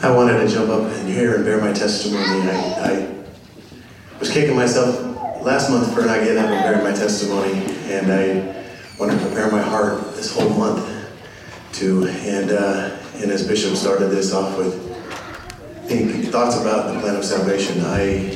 I wanted to jump up in here and bear my testimony. I was kicking myself last month for not getting up and bearing my testimony, and I wanted to prepare my heart this whole month to. And as Bishop started this off with thoughts about the plan of salvation, I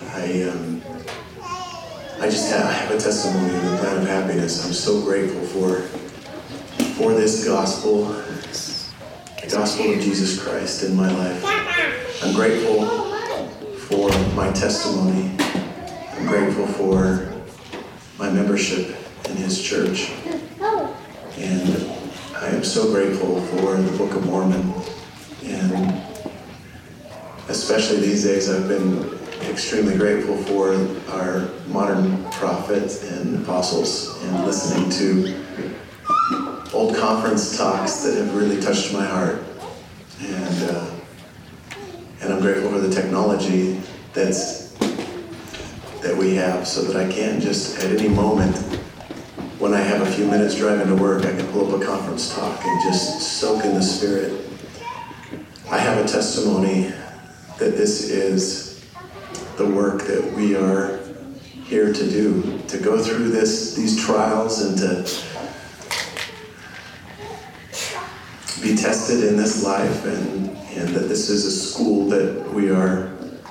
just have a testimony of the plan of happiness. I'm so grateful for this gospel, the gospel of Jesus Christ in my life. I'm grateful for my testimony. I'm grateful for my membership in his church. And I am so grateful for the Book of Mormon. And especially these days, I've been extremely grateful for our modern prophets and apostles and listening to old conference talks that have really touched my heart. And I'm grateful for the technology that we have, so that I can just at any moment, when I have a few minutes driving to work, I can pull up a conference talk and just soak in the Spirit. I have a testimony that this is the work that we are here to do, to go through these trials and to be tested in this life, and that this is a school that we are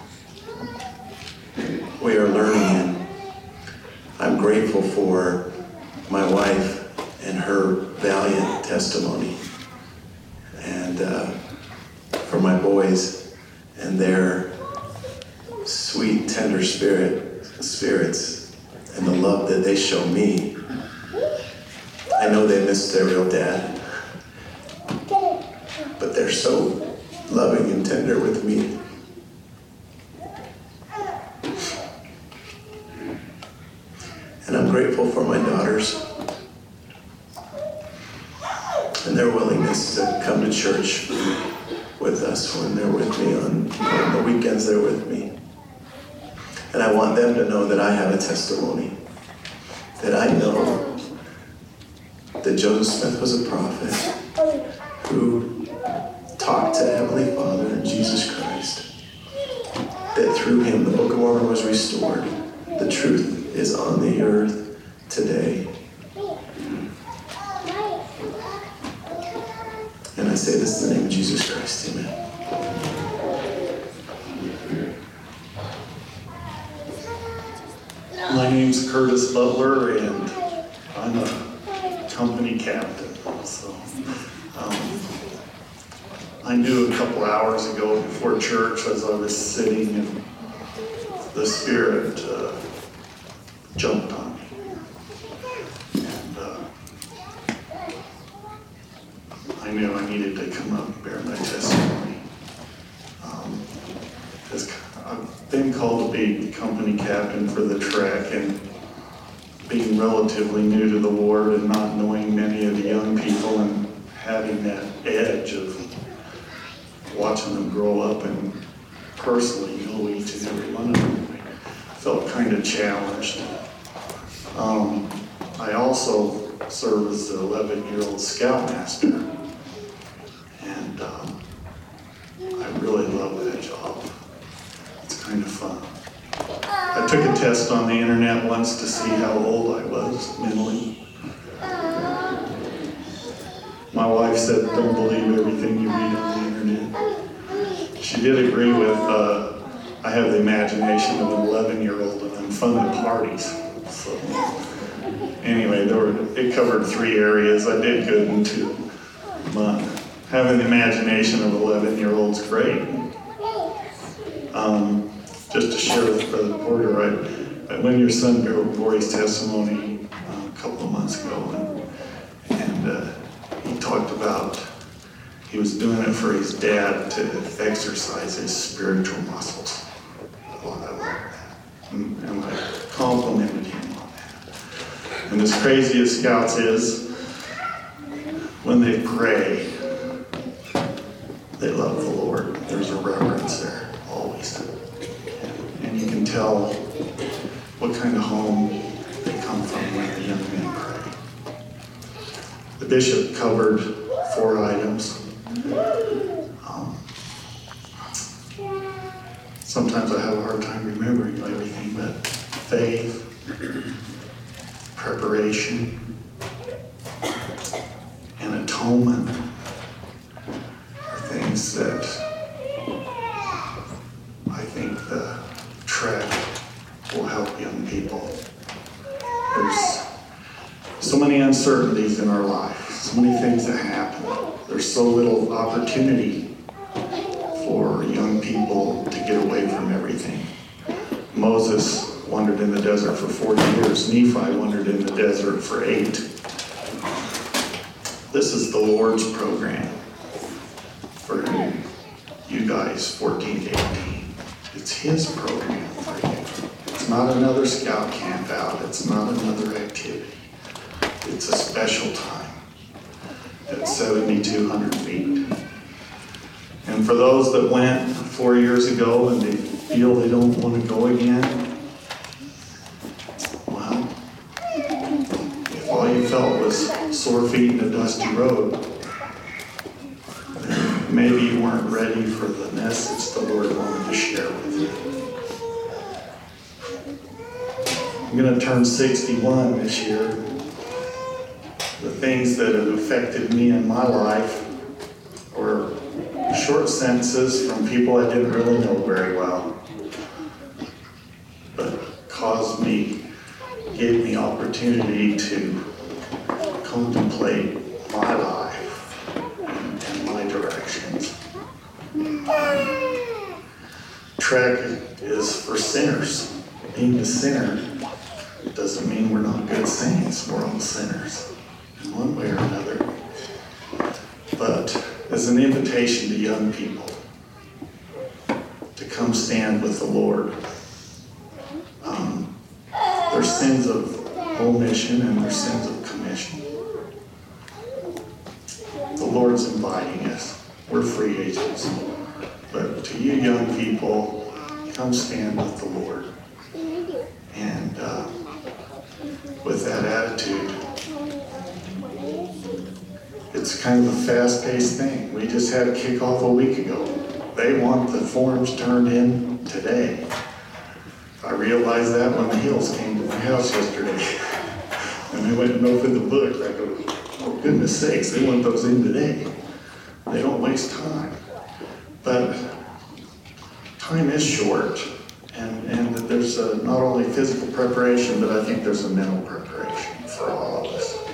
learning in. I'm grateful for my wife and her valiant testimony, and for my boys and their sweet, tender spirits and the love that they show me. I know they miss their real dad, but they're so loving and tender with me. And I'm grateful for my daughters and their willingness to come to church with us when they're with me on the weekends. They're with me. And I want them to know that I have a testimony, that I know that Joseph Smith was a prophet who talked to Heavenly Father and Jesus Christ, that through him the Book of Mormon was restored. The truth is on the earth today. And I say this in the name of Jesus Christ, amen. My name's Curtis Butler, and I'm a company captain. So I knew a couple hours ago before church, as I was sitting, and the Spirit jumped on me. And I knew I needed to come up and bear my testimony. I've been called to be company captain for the Trek, and being relatively new to the ward and not knowing many of the young people and having that edge of watching them grow up and personally know each and every one of them, I felt kind of challenged. I also serve as the 11-year-old scoutmaster, and I really love that job. It's kind of fun. I took a test on the internet once to see how old I was mentally. My wife said, "Don't believe everything you read on the internet." She did agree with, I have the imagination of an 11-year-old and I'm fun at parties. So anyway, it covered 3 areas. I did good in 2. Having the imagination of 11-year-old's great. Just to share with Brother Porter, when your son bore his testimony a couple of months ago, and he talked about he was doing it for his dad to exercise his spiritual muscles. I love that. And I complimented him on that. And as crazy as Scouts is, when they pray, they love the Lord. There's a reverence there, always. And you can tell what kind of home they come from when the young men pray. The bishop covered 4 items. sometimes I have a hard time remembering everything, but faith, preparation, and atonement are things that I think the trek will help young people. There's so many uncertainties in our life, so many things that happen. There's so little opportunity for young people to get away from everything. Moses wandered in the desert for 40 years. Nephi wandered in the desert for 8. This is the Lord's program for you guys, 14 to 18. It's His program for you. It's not another scout camp out. It's not another activity. It's a special time at 7,200 feet. And for those that went 4 years ago and they feel they don't want to go again, well, if all you felt was sore feet and a dusty road, then maybe you weren't ready for the message the Lord wanted to share with you. I'm going to turn 61 this year. The things that have affected me in my life were short sentences from people I didn't really know very well, but gave me opportunity to contemplate my life and my directions. Trek is for sinners. Being a sinner doesn't mean we're not good saints. We're all sinners in one way or another. But as an invitation to young people to come stand with the Lord. There's sins of omission and there's sins of commission. The Lord's inviting us. We're free agents. But to you young people, come stand with the Lord. And with that attitude, it's kind of a fast-paced thing. We just had a kickoff a week ago. They want the forms turned in today. I realized that when the Hills came to my house yesterday. And I went and opened the book. I go, oh goodness sakes, they want those in today. They don't waste time. But time is short. And there's not only physical preparation, but I think there's a mental preparation for all of us.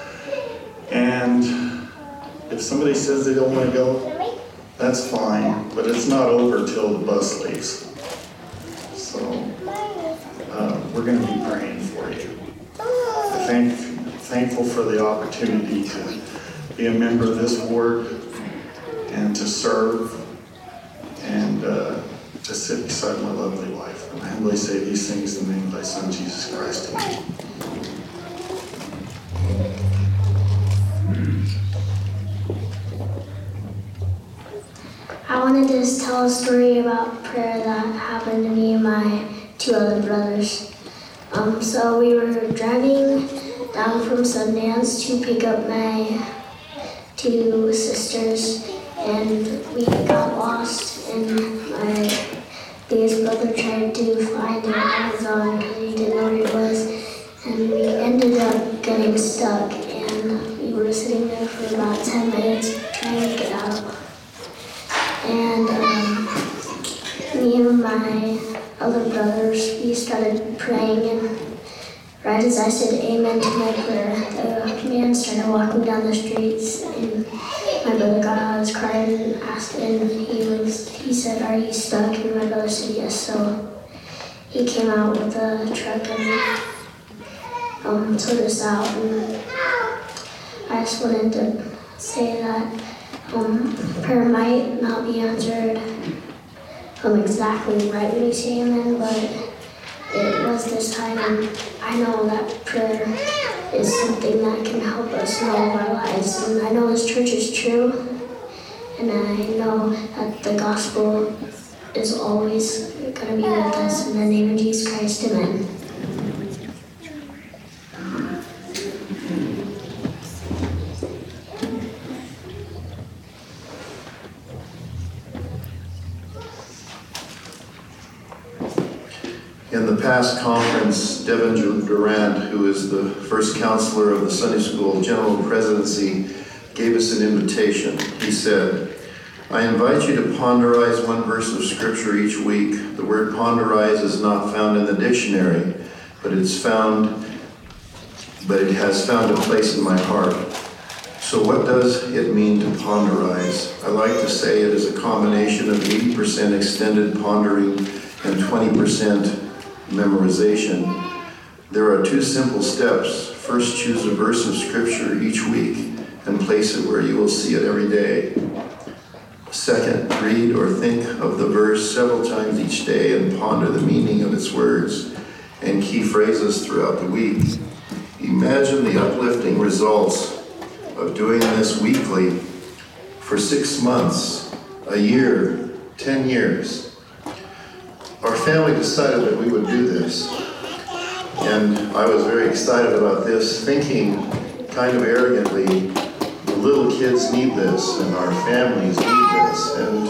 And if somebody says they don't want to go, that's fine, but it's not over till the bus leaves. So we're going to be praying for you. I'm thankful for the opportunity to be a member of this ward and to serve and to sit beside my lovely wife. And I humbly say these things in the name of thy Son, Jesus Christ. Amen. I wanted to just tell a story about prayer that happened to me and my 2 other brothers. So we were driving down from Sundance to pick up my 2 sisters, and we got lost, and my biggest brother tried to find it on his own because he didn't know where it was, and we ended up getting stuck, and we were sitting there for about 10 minutes trying to get out. And me and my other brothers, we started praying, and right as I said amen to my prayer, the man started walking down the streets, and my brother got out of his car and asked, and he said, "Are you stuck?" And my brother said yes, so he came out with a truck and took us out, and I just wanted to say that prayer might not be answered exactly right when you say amen, but it was this time, and I know that prayer is something that can help us in all of our lives. And I know this church is true, and I know that the gospel is always going to be with us. In the name of Jesus Christ, amen. In the past conference, Devin Durant, who is the first counselor of the Sunday School General Presidency, gave us an invitation. He said, I invite you to ponderize one verse of Scripture each week. The word ponderize is not found in the dictionary, but it has found a place in my heart. So what does it mean to ponderize? I like to say it is a combination of 80% extended pondering and 20% memorization. There are 2 simple steps. First, choose a verse of Scripture each week and place it where you will see it every day. Second, read or think of the verse several times each day and ponder the meaning of its words and key phrases throughout the week. Imagine the uplifting results of doing this weekly for 6 months, a year, 10 years. Our family decided that we would do this, and I was very excited about this, thinking kind of arrogantly, the little kids need this, and our families need this, and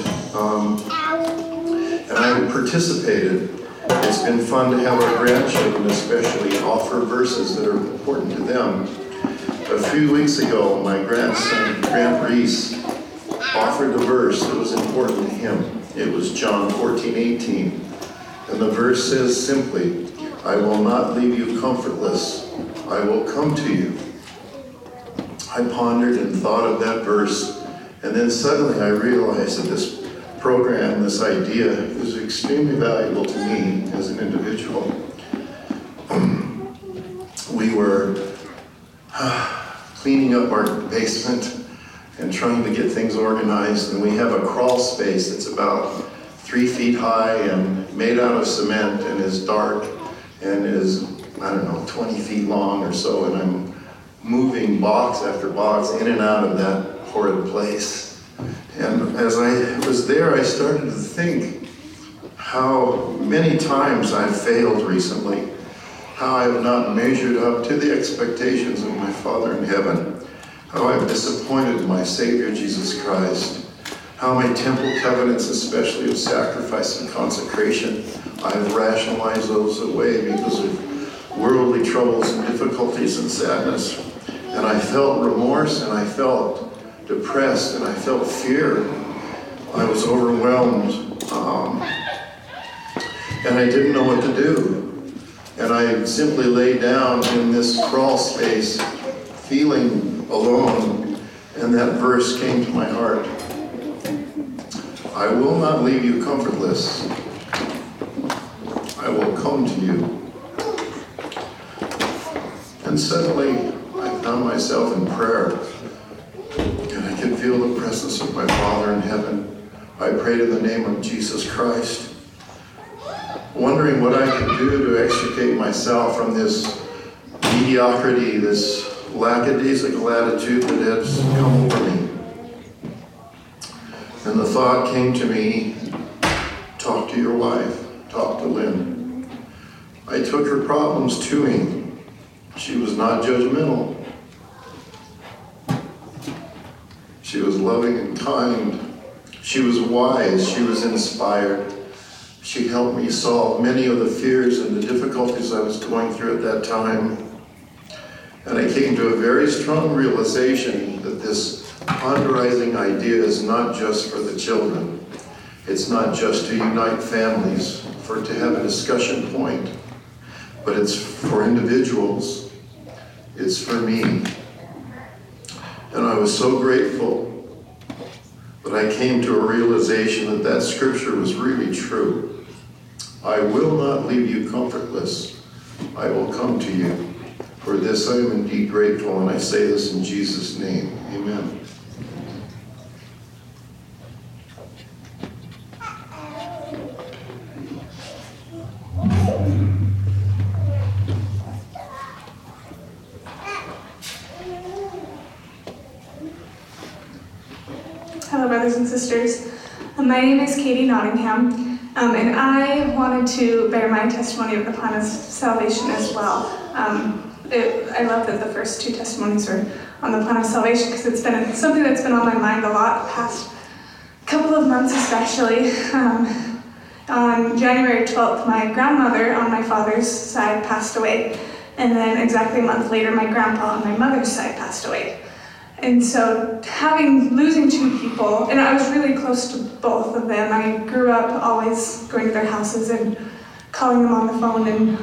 I participated. It's been fun to have our grandchildren especially offer verses that are important to them. A few weeks ago, my grandson, Grant Reese, offered a verse that was important to him. It was John 14:18. And the verse says simply, I will not leave you comfortless. I will come to you. I pondered and thought of that verse, and then suddenly I realized that this program, this idea, is extremely valuable to me as an individual. We were cleaning up our basement and trying to get things organized, and we have a crawl space that's about 3 feet high and made out of cement and is dark and is, 20 feet long or so, and I'm moving box after box in and out of that horrid place. And as I was there, I started to think how many times I've failed recently, how I have not measured up to the expectations of my Father in heaven, how I've disappointed my Savior Jesus Christ, how my temple covenants, especially of sacrifice and consecration, I've rationalized those away because of worldly troubles and difficulties and sadness. And I felt remorse, and I felt depressed, and I felt fear. I was overwhelmed, and I didn't know what to do. And I simply lay down in this crawl space, feeling alone, and that verse came to my heart. I will not leave you comfortless. I will come to you. And suddenly, I found myself in prayer, and I could feel the presence of my Father in heaven. I prayed in the name of Jesus Christ, wondering what I could do to extricate myself from this mediocrity, this lackadaisical attitude that has come over me. And the thought came to me, talk to your wife, talk to Lynn. I took her problems to me. She was not judgmental. She was loving and kind. She was wise. She was inspired. She helped me solve many of the fears and the difficulties I was going through at that time. And I came to a very strong realization that this ponderizing idea is not just for the children. It's not just to unite families, to have a discussion point, but it's for individuals. It's for me. And I was so grateful that I came to a realization that that scripture was really true. I will not leave you comfortless. I will come to you. For this I am indeed grateful, and I say this in Jesus' name. Amen. Hello, brothers and sisters. My name is Katie Nottingham, and I wanted to bear my testimony of the plan of salvation as well. I love that the first two testimonies are on the plan of salvation because it's been something that's been on my mind a lot the past couple of months especially. On January 12th, my grandmother on my father's side passed away, and then exactly a month later, my grandpa on my mother's side passed away. And so losing two people, and I was really close to both of them. I grew up always going to their houses and calling them on the phone, and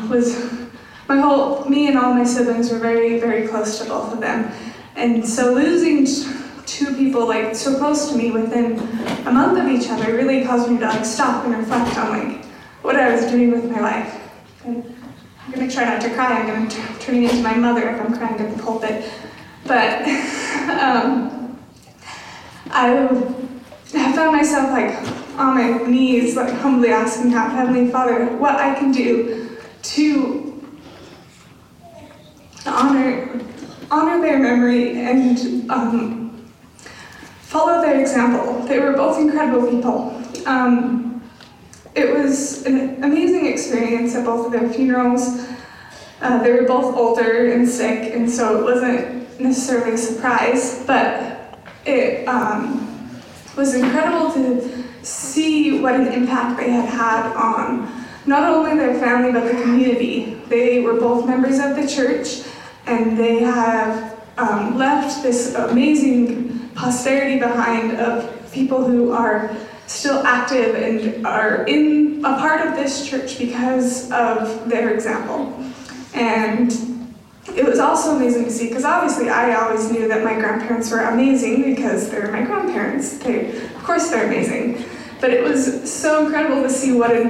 me and all my siblings were very, very close to both of them. And so losing two people like so close to me within a month of each other really caused me to like stop and reflect on like what I was doing with my life. And I'm gonna try not to cry. I'm gonna turning into my mother if I'm crying at the pulpit. But I found myself like on my knees, like humbly asking God, Heavenly Father, what I can do to honor their memory and follow their example. They were both incredible people. It was an amazing experience at both of their funerals. They were both older and sick, and so it wasn't necessarily a surprise, but it was incredible to see what an impact they had on not only their family but the community. They were both members of the church, and they have left this amazing posterity behind of people who are still active and are a part of this church because of their example. And it was also amazing to see, because obviously I always knew that my grandparents were amazing because they're my grandparents. Of course they're amazing. But it was so incredible to see what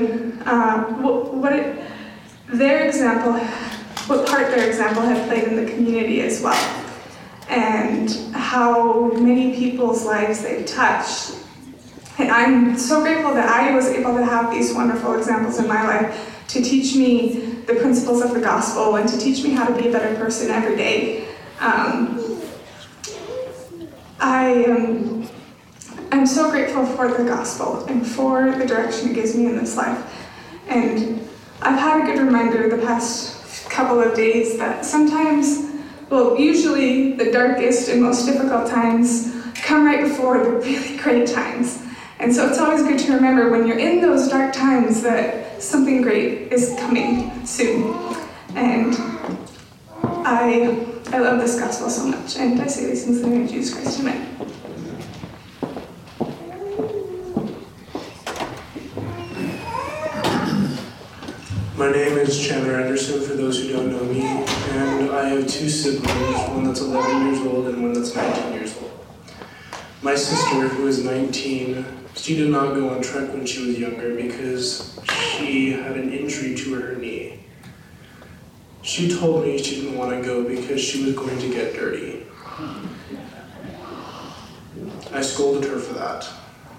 part their example had played in the community as well, and how many people's lives they've touched. And I'm so grateful that I was able to have these wonderful examples in my life to teach me the principles of the gospel and to teach me how to be a better person every day. I'm so grateful for the gospel and for the direction it gives me in this life. And I've had a good reminder the past couple of days that sometimes, usually the darkest and most difficult times come right before the really great times. And so it's always good to remember when you're in those dark times that something great is coming soon. And I love this gospel so much, and I say these things in the name of Jesus Christ. Amen. My name is Chandler Anderson, for those who don't know me, and I have two siblings, one that's 11 years old and one that's 19 years old. My sister, who is 19, she did not go on trek when she was younger because she had an injury to her knee. She told me she didn't want to go because she was going to get dirty. I scolded her for that.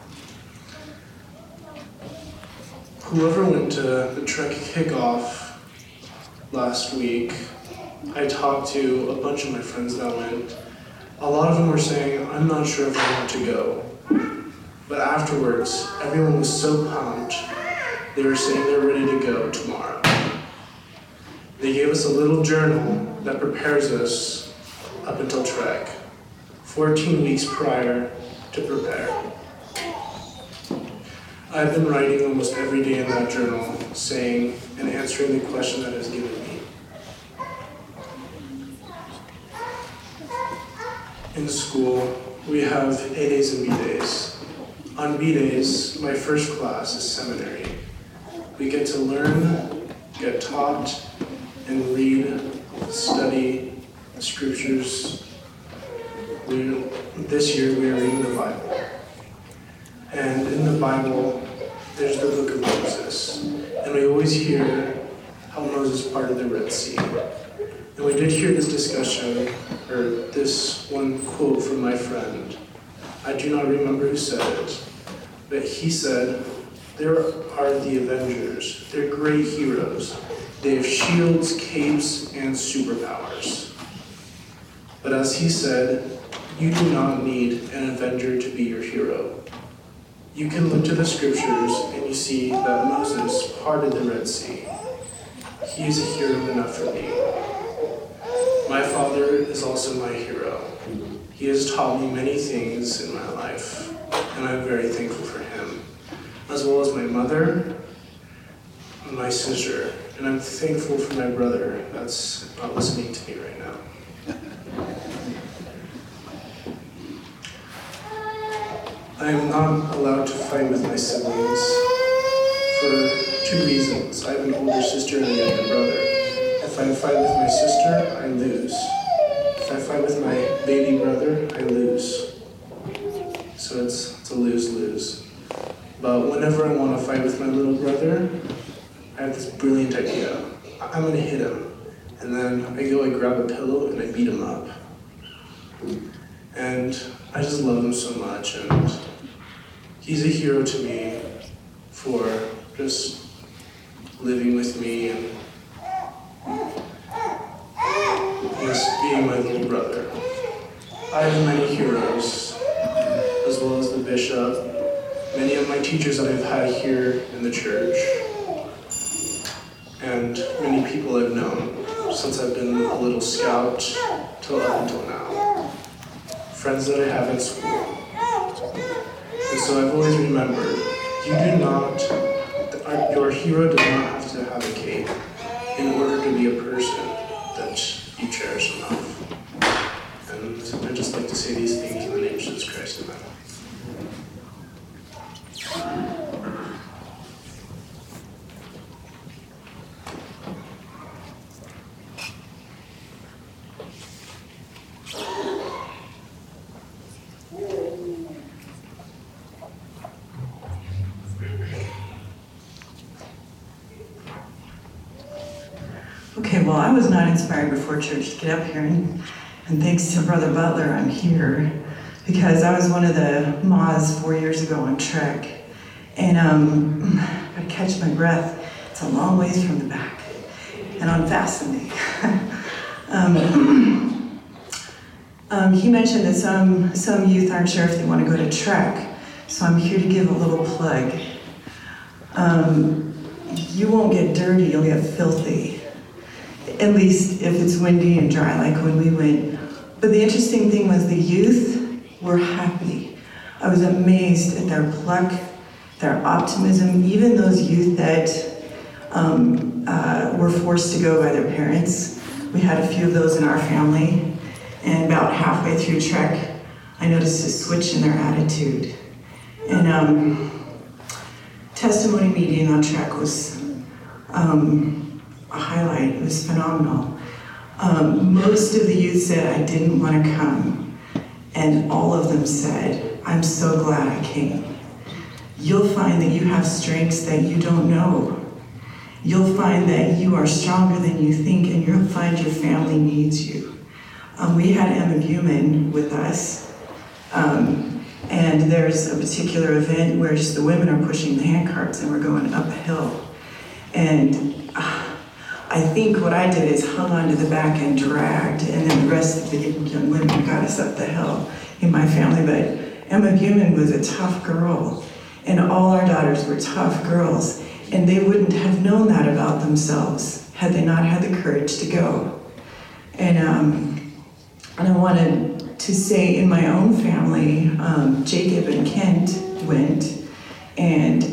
Whoever went to the Trek kickoff last week, I talked to a bunch of my friends that went. A lot of them were saying, I'm not sure if I want to go. But afterwards, everyone was so pumped, they were saying they're ready to go tomorrow. They gave us a little journal that prepares us up until Trek, 14 weeks prior to prepare. I've been writing almost every day in that journal, saying and answering the question that is given me. In school, we have A days and B days. On B days, my first class is seminary. We get to learn, get taught, and read, study the scriptures. This year we are reading the Bible. And in the Bible, there's the book of Moses. And we always hear how Moses parted the Red Sea. And we did hear this discussion, or this one quote from my friend. I do not remember who said it, but he said, there are the Avengers. They're great heroes. They have shields, capes, and superpowers. But as he said, you do not need an Avenger to be your hero. You can look to the scriptures and you see that Moses parted the Red Sea. He is a hero enough for me. My father is also my hero. He has taught me many things in my life, and I'm very thankful for him, as well as my mother my sister, and I'm thankful for my brother that's not listening to me right now. I am not allowed to fight with my siblings for 2 reasons. I have an older sister and a younger brother. If I fight with my sister, I lose. If I fight with my baby brother, I lose. So it's a lose-lose. But whenever I want to fight with my little brother, I have this brilliant idea. I'm going to hit him. And then I grab a pillow and I beat him up. And I just love him so much, and he's a hero to me for just living with me and just being my little brother. I have many heroes, as well as the bishop, many of my teachers that I've had here in the church, and many people I've known since I've been a little scout till up until now. Friends that I have in school. And so I've always remembered, your hero does not have to have a cape in order to be a person that you cherish enough. And I'd just like to say these things in the name of Jesus Christ, amen. Okay, well, I was not inspired before church to get up here, and thanks to Brother Butler, I'm here because I was one of the Ma's 4 years ago on Trek, and I gotta catch my breath. It's a long ways from the back, and on Fasten Day. He mentioned that some youth aren't sure if they want to go to Trek, so I'm here to give a little plug. You won't get dirty, you'll get filthy. At least if it's windy and dry like when we went. But the interesting thing was the youth were happy. I was amazed at their pluck, their optimism, even those youth that were forced to go by their parents. We had a few of those in our family, and about halfway through Trek, I noticed a switch in their attitude. And testimony meeting on Trek was a highlight. It was phenomenal. Most of the youth said, I didn't want to come. And all of them said, I'm so glad I came. You'll find that you have strengths that you don't know. You'll find that you are stronger than you think, and you'll find your family needs you. We had Emma Buman with us, and there's a particular event where just the women are pushing the handcarts and we're going up a hill. And I think what I did is hung onto the back and dragged, and then the rest of the young women got us up the hill in my family. But Emma Buman was a tough girl, and all our daughters were tough girls, and they wouldn't have known that about themselves had they not had the courage to go. And I wanted to say in my own family, Jacob and Kent went, and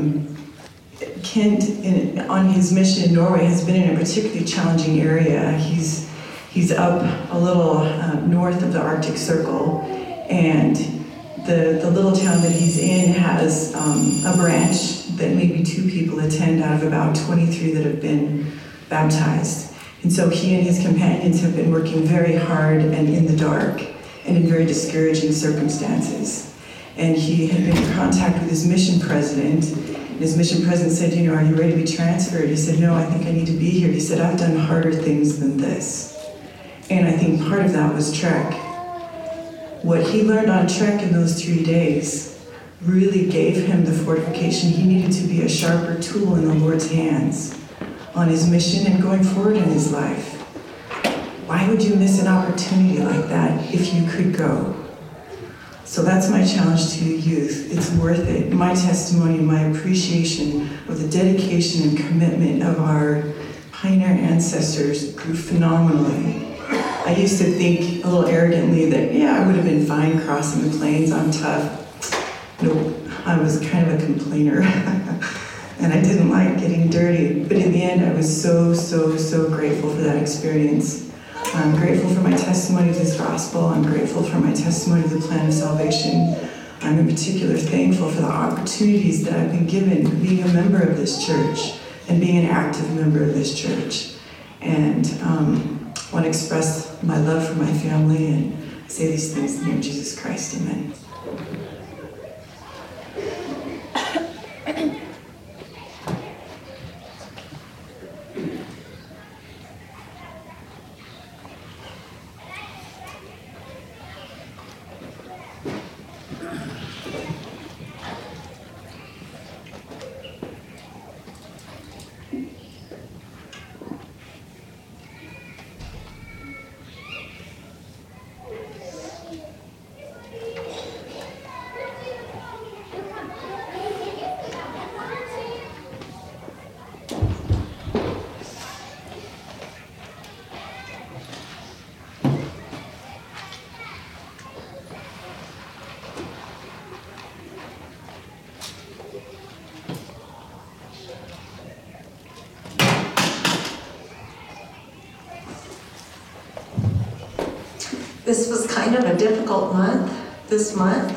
Kent, on his mission in Norway, has been in a particularly challenging area. He's up a little north of the Arctic Circle, and the little town that he's in has a branch that maybe 2 people attend out of about 23 that have been baptized. And so he and his companions have been working very hard and in the dark and in very discouraging circumstances. And he had been in contact with his mission president. And his mission president said, are you ready to be transferred? He said, no, I think I need to be here. He said, I've done harder things than this. And I think part of that was Trek. What he learned on Trek in those 3 days really gave him the fortification he needed to be a sharper tool in the Lord's hands on his mission and going forward in his life. Why would you miss an opportunity like that if you could go? So that's my challenge to you youth. It's worth it. My testimony, my appreciation of the dedication and commitment of our pioneer ancestors grew phenomenally. I used to think a little arrogantly that, I would have been fine crossing the plains, I'm tough. Nope, I was kind of a complainer. and I didn't like getting dirty. But in the end, I was so grateful for that experience. I'm grateful for my testimony to this gospel. I'm grateful for my testimony to the plan of salvation. I'm in particular thankful for the opportunities that I've been given being a member of this church and being an active member of this church. And I want to express my love for my family and say these things in the name of Jesus Christ. Amen. This was kind of a difficult month, this month.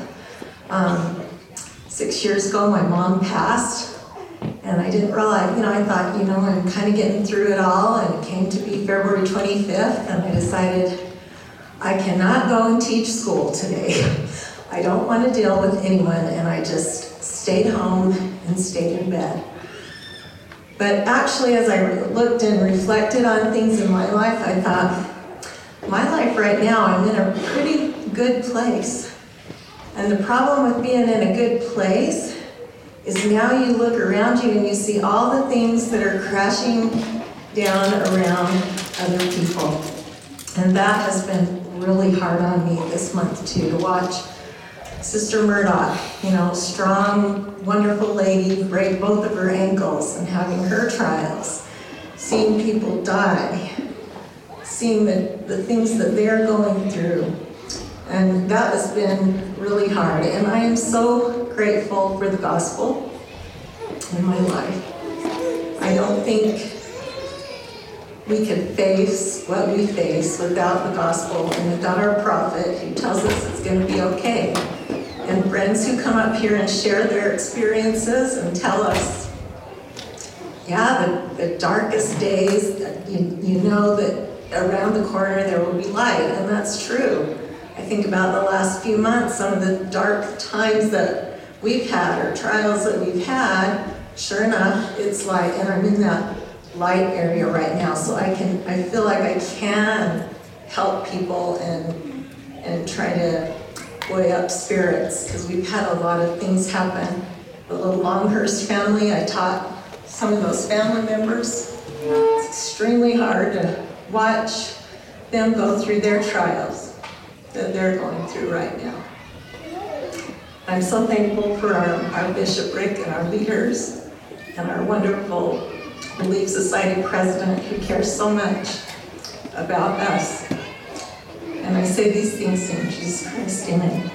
6 years ago, my mom passed, and I didn't realize, I thought, I'm kind of getting through it all, and it came to be February 25th, and I decided I cannot go and teach school today. I don't want to deal with anyone, and I just stayed home and stayed in bed. But actually, as I looked and reflected on things in my life, I thought, my life right now, I'm in a pretty good place. And the problem with being in a good place is now you look around you and you see all the things that are crashing down around other people. And that has been really hard on me this month too, to watch Sister Murdoch, strong, wonderful lady, break both of her ankles and having her trials, seeing people die, seeing the things that they're going through. And that has been really hard. And I am so grateful for the gospel in my life. I don't think we could face what we face without the gospel and without our prophet who tells us it's going to be okay. And friends who come up here and share their experiences and tell us, the darkest days, you know that around the corner there will be light, and that's true. I think about the last few months, some of the dark times that we've had or trials that we've had, sure enough, it's light, and I'm in that light area right now, so I feel like I can help people and try to buoy up spirits, because we've had a lot of things happen. The little Longhurst family, I taught some of those family members. It's extremely hard to watch them go through their trials that they're going through right now. I'm so thankful for our bishopric and our leaders and our wonderful Relief Society president who cares so much about us. And I say these things in Jesus Christ, amen.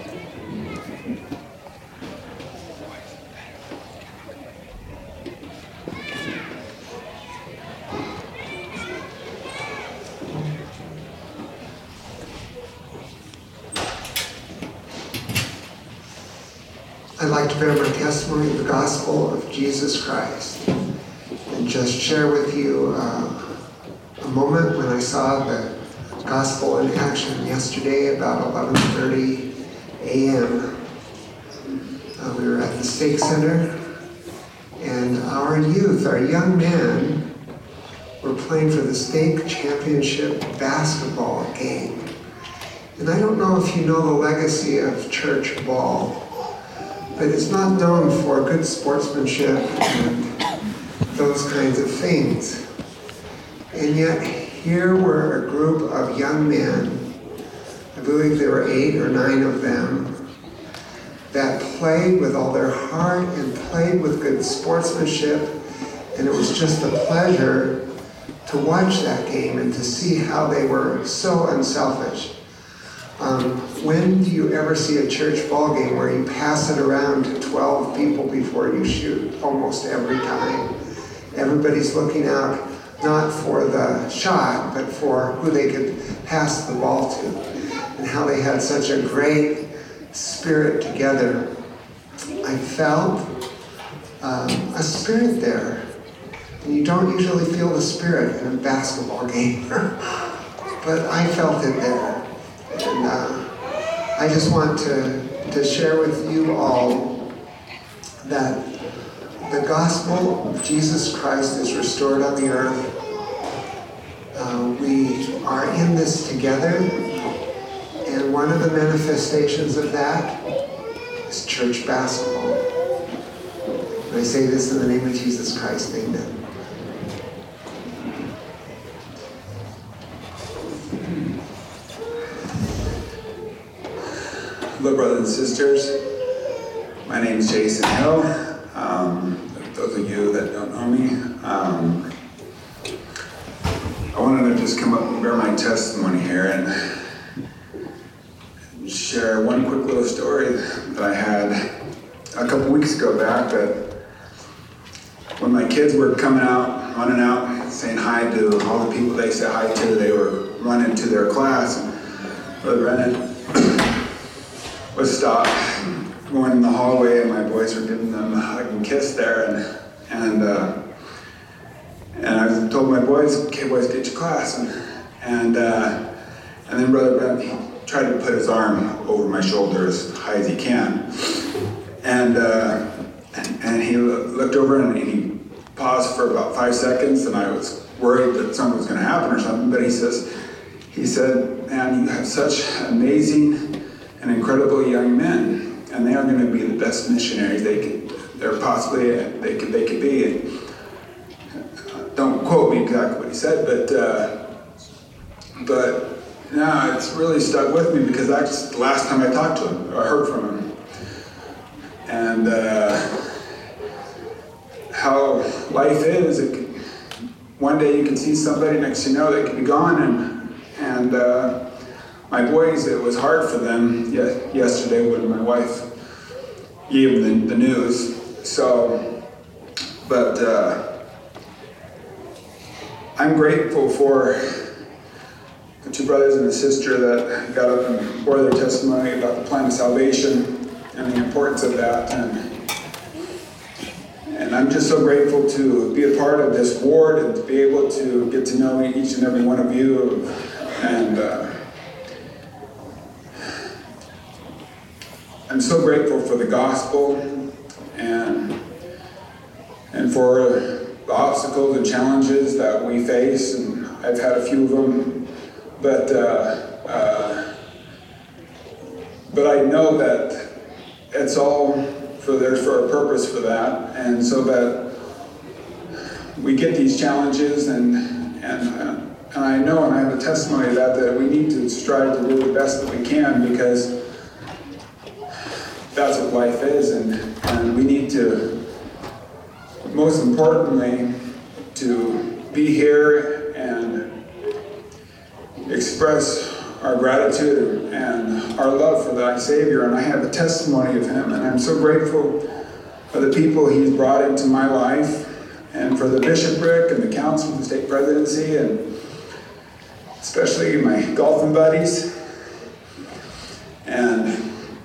I'd like to bear my testimony of the gospel of Jesus Christ and just share with you a moment when I saw the gospel in action yesterday about 11:30 a.m. We were at the Stake Center, and our youth, our young men, were playing for the Stake Championship basketball game. And I don't know if you know the legacy of church ball, but it's not known for good sportsmanship and those kinds of things. And yet, here were a group of young men, I believe there were 8 or 9 of them, that played with all their heart and played with good sportsmanship, and it was just a pleasure to watch that game and to see how they were so unselfish. When do you ever see a church ball game where you pass it around to 12 people before you shoot? Almost every time. Everybody's looking out not for the shot, but for who they could pass the ball to, and how they had such a great spirit together. I felt a spirit there. And you don't usually feel the spirit in a basketball game, but I felt it there. And I just want to share with you all that the gospel of Jesus Christ is restored on the earth. We are in this together, and one of the manifestations of that is church basketball. And I say this in the name of Jesus Christ, amen. Hello, brothers and sisters. My name is Jason Hill. Those of you that don't know me, I wanted to just come up and bear my testimony here and share one quick little story that I had a couple weeks ago back, that when my kids were coming out, running out, saying hi to all the people they say hi to, they were running to their class, and Brother Brennan was stopped going in the hallway, and my boys were giving them a hug and kiss there, and I told my boys, "Okay, boys, get your class," and then Brother Brent, he tried to put his arm over my shoulder as high as he can, and he looked over and he paused for about 5 seconds, and I was worried that something was going to happen or something, but he said, "Man, you have such amazing and incredible young men, and they are going to be the best missionaries they could be." And don't quote me exactly what he said, but no, it's really stuck with me, because that's the last time I talked to him or heard from him, and how life is. One day you can see somebody, next thing you know they could be gone, and my boys, it was hard for them yesterday when my wife gave them the news. So, but I'm grateful for the two brothers and a sister that got up and bore their testimony about the plan of salvation and the importance of that. And I'm just so grateful to be a part of this ward and to be able to get to know each and every one of you. And I'm so grateful for the gospel and for the obstacles and challenges that we face, and I've had a few of them, but I know that it's all there's for a purpose for that, and so that we get these challenges, and I know, and I have a testimony of that we need to strive to do the best that we can, because that's what life is, and we need to, most importantly, to be here and express our gratitude and our love for thy Savior. And I have a testimony of him, and I'm so grateful for the people he's brought into my life, and for the bishopric and the council, the stake presidency, and especially my golfing buddies. And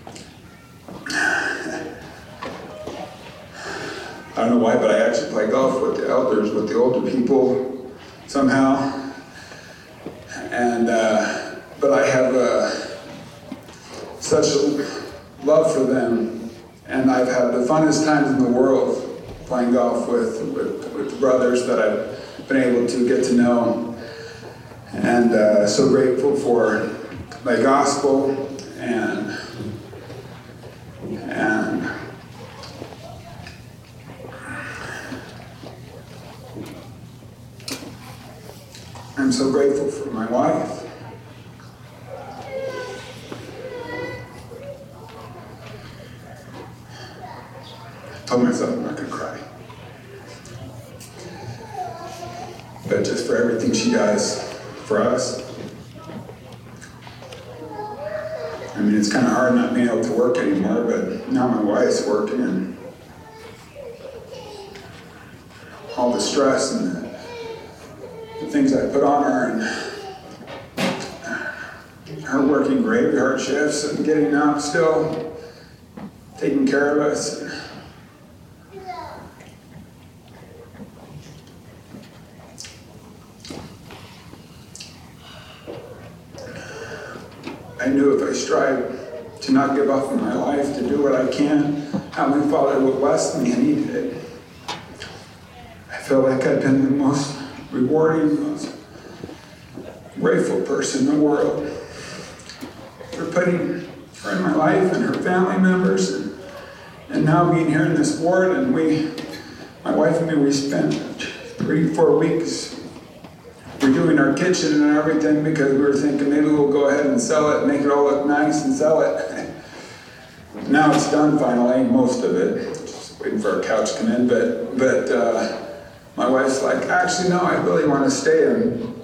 I don't know why, but I actually play golf with the elders, with the older people somehow. And but I have such a love for them, and I've had the funnest times in the world playing golf with the brothers that I've been able to get to know. And so grateful for my gospel, and I'm so grateful for my wife. I told myself I'm not going to cry. But just for everything she does for us. I mean, it's kind of hard not being able to work anymore, but now my wife's working, and all the stress and the things I put on her, and her working graveyard shifts and getting up still, taking care of us. I knew if I strive to not give up on my life, to do what I can, Heavenly Father will bless me, and He did. I felt like I'd been the most rewarding, most grateful person in the world for putting her in my life and her family members, and now being here in this ward. And my wife and me, we spent 3-4 weeks redoing our kitchen and everything, because we were thinking maybe we'll go ahead and sell it, make it all look nice and sell it. Now it's done finally, most of it. Just waiting for our couch to come in, but my wife's like, actually no, I really want to stay. And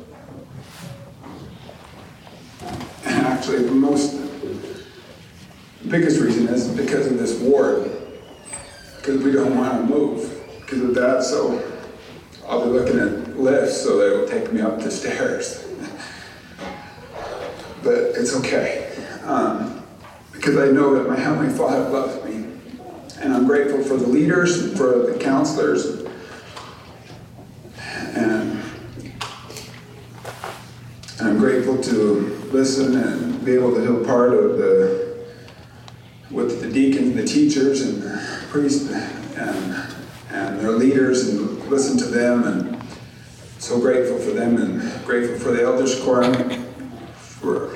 actually the biggest reason is because of this ward, because we don't want to move because of that. So I'll be looking at lifts so they will take me up the stairs. But it's okay, because I know that my Heavenly Father loves me, and I'm grateful for the leaders and for the counselors, and I'm grateful to listen and be able to be a part of with the deacons, the teachers, and the priests, and their leaders, and listen to them, and so grateful for them, and grateful for the elders quorum, for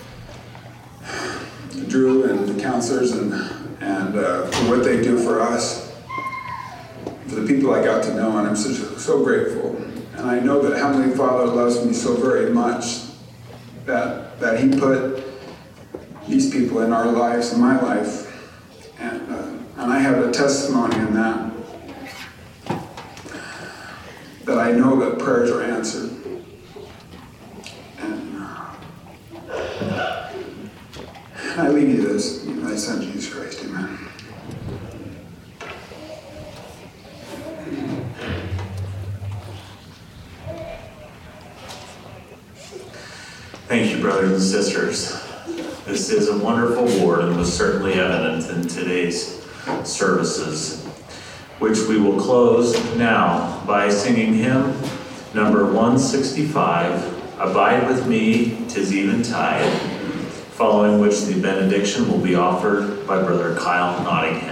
Drew and the counselors, and for what they do for us, for the people I got to know, and I'm so grateful. And I know that Heavenly Father loves me so very much that He put these people in our lives, in my life, and I have a testimony in that I know that prayers are answered. And I leave you this in my Son Jesus Christ. Amen. Thank you, brothers and sisters. This is a wonderful ward, and was certainly evident in today's services, which we will close now by singing hymn number 165, Abide With Me, 'Tis Eventide, following which the benediction will be offered by Brother Kyle Nottingham.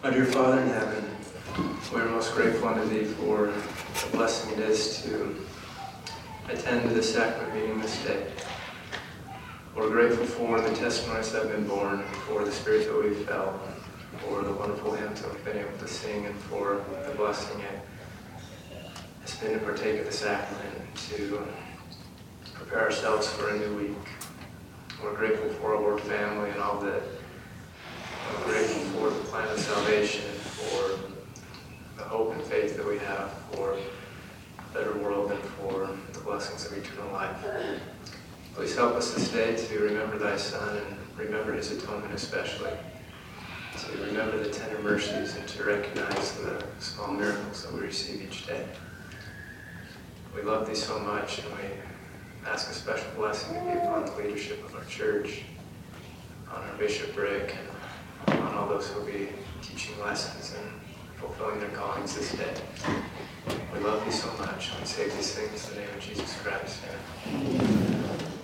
Our dear Father in heaven, we are most grateful unto Thee for the blessing it is to attend to the sacrament meeting this day. We're grateful for the testimonies that have been born, for the spirit that we've felt, for the wonderful hymns that we've been able to sing, and for the blessing it's been to partake of the sacrament, to prepare ourselves for a new week. We're grateful for our Lord family and all that. We're grateful for the plan of salvation, for the hope and faith that we have for a better world and for the blessings of eternal life. Please help us this day to remember Thy Son and remember His atonement especially, to remember the tender mercies and to recognize the small miracles that we receive each day. We love Thee so much, and we ask a special blessing to be upon the leadership of our church, on our bishopric, and on all those who will be teaching lessons and fulfilling their callings this day. We love Thee so much, and we say these things in the name of Jesus Christ. Amen.